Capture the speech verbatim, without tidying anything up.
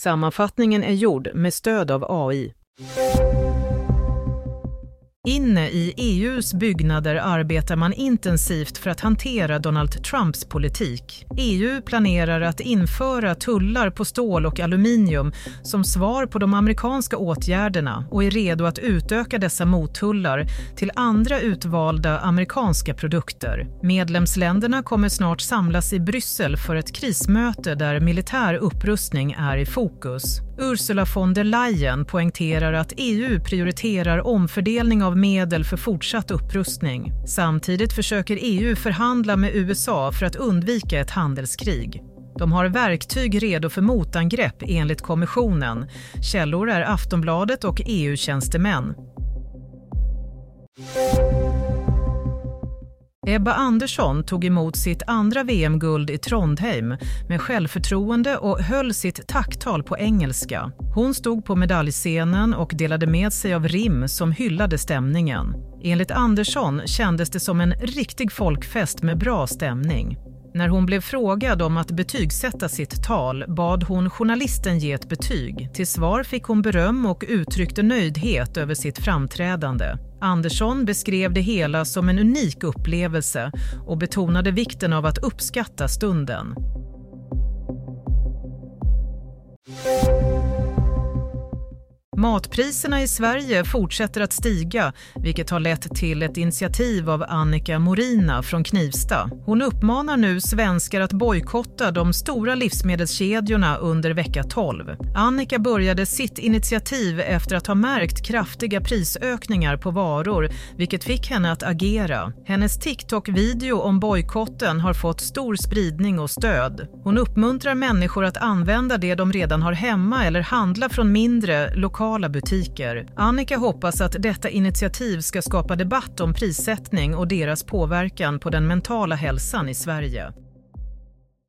Sammanfattningen är gjord med stöd av A I. Inne i E U:s byggnader arbetar man intensivt för att hantera Donald Trumps politik. E U planerar att införa tullar på stål och aluminium som svar på de amerikanska åtgärderna och är redo att utöka dessa mottullar till andra utvalda amerikanska produkter. Medlemsländerna kommer snart samlas i Bryssel för ett krismöte där militär upprustning är i fokus. Ursula von der Leyen poängterar att E U prioriterar omfördelning av medel för fortsatt upprustning. Samtidigt försöker E U förhandla med U S A för att undvika ett handelskrig. De har verktyg redo för motangrepp enligt kommissionen. Källor är Aftonbladet och E U-tjänstemän. Ebba Andersson tog emot sitt andra V M-guld i Trondheim med självförtroende och höll sitt tacktal på engelska. Hon stod på medaljscenen och delade med sig av rim som hyllade stämningen. Enligt Andersson kändes det som en riktig folkfest med bra stämning. När hon blev frågad om att betygsätta sitt tal bad hon journalisten ge ett betyg. Till svar fick hon beröm och uttryckte nöjdhet över sitt framträdande. Andersson beskrev det hela som en unik upplevelse och betonade vikten av att uppskatta stunden. Matpriserna i Sverige fortsätter att stiga, vilket har lett till ett initiativ av Annika Morina från Knivsta. Hon uppmanar nu svenskar att bojkotta de stora livsmedelskedjorna under vecka tolv. Annika började sitt initiativ efter att ha märkt kraftiga prisökningar på varor, vilket fick henne att agera. Hennes TikTok-video om bojkotten har fått stor spridning och stöd. Hon uppmuntrar människor att använda det de redan har hemma eller handla från mindre lokala butiker. Annika hoppas att detta initiativ ska skapa debatt om prissättning och deras påverkan på den mentala hälsan i Sverige.